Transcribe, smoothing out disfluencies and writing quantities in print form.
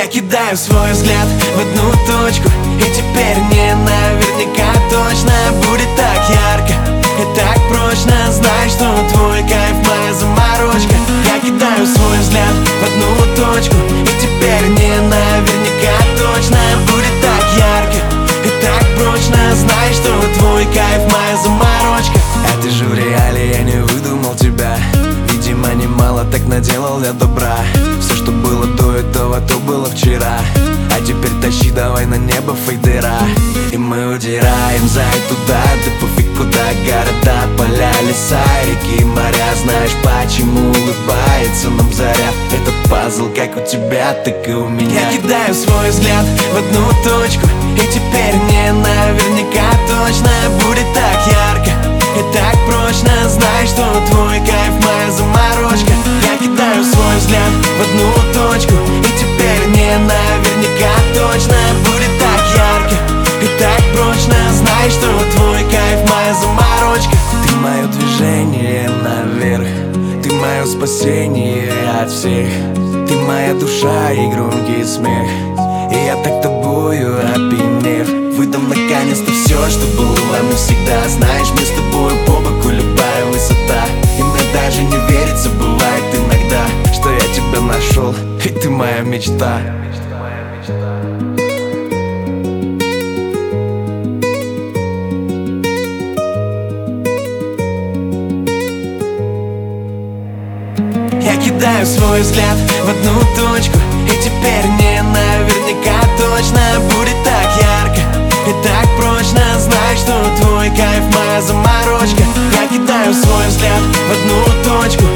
кидаю свой взгляд в одну точку, и теперь мне наверняка точно будет так ярко и так прочно. Знай, что твой кайф моя заморочка. Я кидаю свой взгляд в одну точку, и теперь мне наверняка точно будет так ярко и так прочно. Знай, что твой кайф моя заморочка. А ты же в реале, я не выдумал тебя. Видимо, немало так наделал я добра. Все, что было до этого, то было вчера. А теперь тащи давай на небо фейдера. И мы удираем, зай, туда, да пофиг куда. Города, поля, леса, реки, моря. Знаешь, почему улыбается нам заря? Этот пазл, как у тебя, так и у меня. Я кидаю свой взгляд в одну точку, и теперь мне наверняка точно будет так ярко и так прочно. Знай, что твой кайф моя заморочка. Я кидаю свой взгляд в одну точку, и теперь мне наверняка точно будет так ярко и так прочно. Знай, что твой кайф моя заморочка. Ты мое движение наверх, ты мое спасение от всех. Ты моя душа и громкий смех, и я так тобою опьянев. Выдам наконец-то все, что было навсегда. Знаешь, мы с тобой по боку, любая высота. И мне даже не верится, бывает иногда, что я тебя нашел, и ты моя мечта. Я кидаю свой взгляд в одну точку, и теперь мне наверняка точно будет так ярко и так прочно. Знай, что твой кайф моя заморочка. Я кидаю свой взгляд в одну точку,